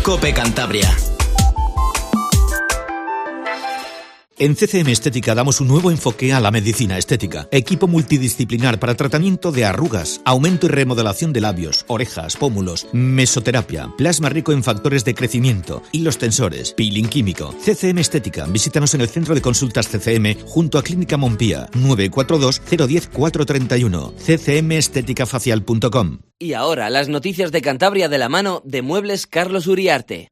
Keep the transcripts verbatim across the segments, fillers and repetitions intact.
COPE Cantabria. En C C M Estética damos un nuevo enfoque a la medicina estética. Equipo multidisciplinar para tratamiento de arrugas, aumento y remodelación de labios, orejas, pómulos, mesoterapia, plasma rico en factores de crecimiento, hilos tensores, peeling químico. C C M Estética. Visítanos en el Centro de Consultas C C M junto a Clínica Montpía, nueve cuatro dos cero uno cero cuatro tres uno, c c m estética facial punto com. Y ahora las noticias de Cantabria de la mano de Muebles Carlos Uriarte.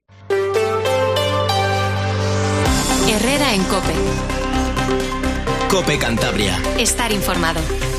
Herrera en COPE. COPE Cantabria. Estar informado.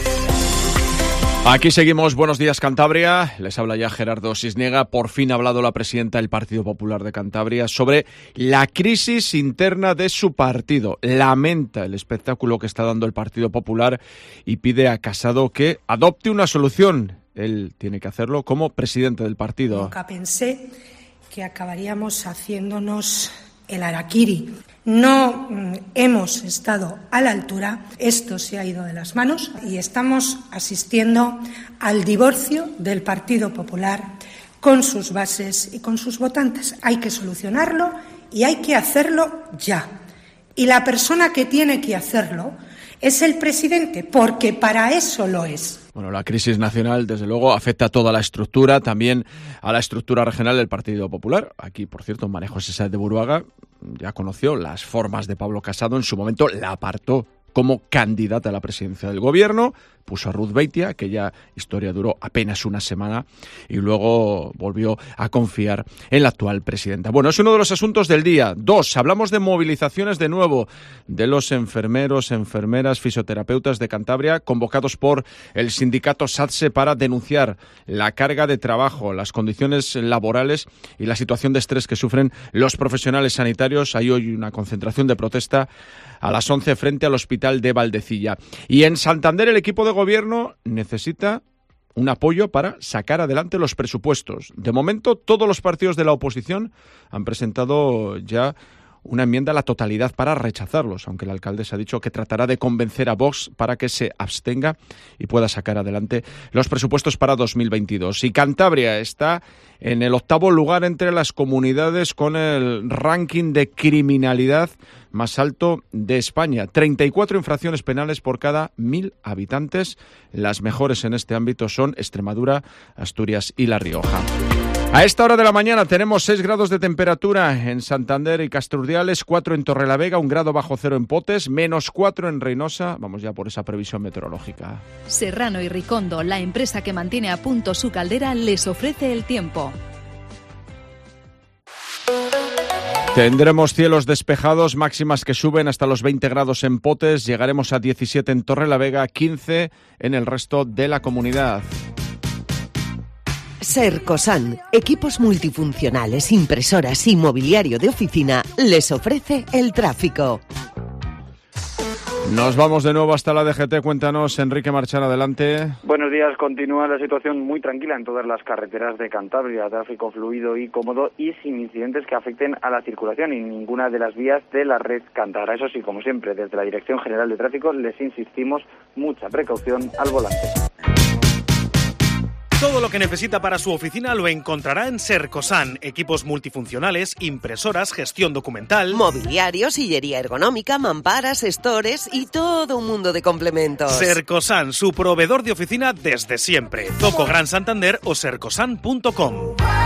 Aquí seguimos. Buenos días, Cantabria. Les habla ya Gerardo Sisniega. Por fin ha hablado la presidenta del Partido Popular de Cantabria sobre la crisis interna de su partido. Lamenta el espectáculo que está dando el Partido Popular y pide a Casado que adopte una solución. Él tiene que hacerlo como presidente del partido. Nunca pensé que acabaríamos haciéndonos el harakiri. No mm, hemos estado a la altura, esto se ha ido de las manos y estamos asistiendo al divorcio del Partido Popular con sus bases y con sus votantes. Hay que solucionarlo y hay que hacerlo ya. Y la persona que tiene que hacerlo es el presidente, porque para eso lo es. Bueno, la crisis nacional, desde luego, afecta a toda la estructura, también a la estructura regional del Partido Popular. Aquí, por cierto, María José Sáez de Buruaga ya conoció las formas de Pablo Casado. En su momento la apartó como candidata a la presidencia del gobierno, puso a Ruth Beitia, aquella historia duró apenas una semana, y luego volvió a confiar en la actual presidenta. Bueno, es uno de los asuntos del día. Dos, hablamos de movilizaciones de nuevo de los enfermeros, enfermeras, fisioterapeutas de Cantabria, convocados por el sindicato SATSE para denunciar la carga de trabajo, las condiciones laborales y la situación de estrés que sufren los profesionales sanitarios. Hay hoy una concentración de protesta a las once frente al Hospital de Valdecilla. Y en Santander el equipo de gobierno necesita un apoyo para sacar adelante los presupuestos. De momento, todos los partidos de la oposición han presentado ya una enmienda a la totalidad para rechazarlos, aunque el alcalde se ha dicho que tratará de convencer a Vox para que se abstenga y pueda sacar adelante los presupuestos para dos mil veintidós. Y Cantabria está en el octavo lugar entre las comunidades con el ranking de criminalidad más alto de España. treinta y cuatro infracciones penales por cada mil habitantes. Las mejores en este ámbito son Extremadura, Asturias y La Rioja. A esta hora de la mañana tenemos seis grados de temperatura en Santander y Castrurdiales, cuatro en Torrelavega, un grado bajo cero en Potes, menos cuatro en Reynosa. Vamos ya por esa previsión meteorológica. Serrano y Ricondo, la empresa que mantiene a punto su caldera, les ofrece el tiempo. Tendremos cielos despejados, máximas que suben hasta los veinte grados en Potes, llegaremos a diecisiete en Torrelavega, quince en el resto de la comunidad. Sercosan, equipos multifuncionales, impresoras y mobiliario de oficina, les ofrece el tráfico. Nos vamos de nuevo hasta la D G T. Cuéntanos, Enrique Marchán, adelante. Buenos días. Continúa la situación muy tranquila en todas las carreteras de Cantabria. Tráfico fluido y cómodo y sin incidentes que afecten a la circulación en ninguna de las vías de la red cántabra. Eso sí, como siempre, desde la Dirección General de Tráfico les insistimos, mucha precaución al volante. Todo lo que necesita para su oficina lo encontrará en Sercosan. Equipos multifuncionales, impresoras, gestión documental, mobiliario, sillería ergonómica, mamparas, stores y todo un mundo de complementos. Sercosan, su proveedor de oficina desde siempre. Zoco Gran Santander o sercosan punto com.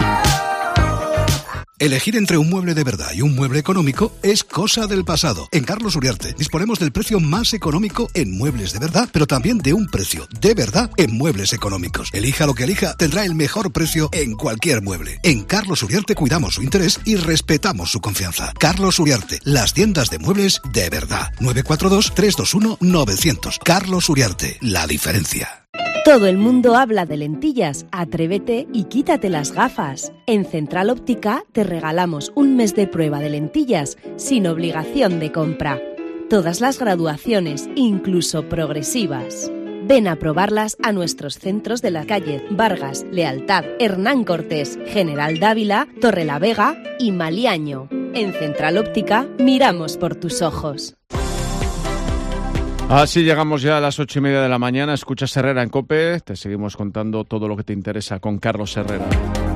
Elegir entre un mueble de verdad y un mueble económico es cosa del pasado. En Carlos Uriarte disponemos del precio más económico en muebles de verdad, pero también de un precio de verdad en muebles económicos. Elija lo que elija, tendrá el mejor precio en cualquier mueble. En Carlos Uriarte cuidamos su interés y respetamos su confianza. Carlos Uriarte, las tiendas de muebles de verdad. nueve cuatro dos, tres dos uno, nueve cero cero. Carlos Uriarte, la diferencia. Todo el mundo habla de lentillas. Atrévete y quítate las gafas. En Central Óptica te regalamos un mes de prueba de lentillas sin obligación de compra. Todas las graduaciones, incluso progresivas. Ven a probarlas a nuestros centros de la calle Vargas, Lealtad, Hernán Cortés, General Dávila, Torrelavega y Maliaño. En Central Óptica miramos por tus ojos. Así llegamos ya a las ocho y media de la mañana. Escuchas Herrera en COPE. Te seguimos contando todo lo que te interesa con Carlos Herrera.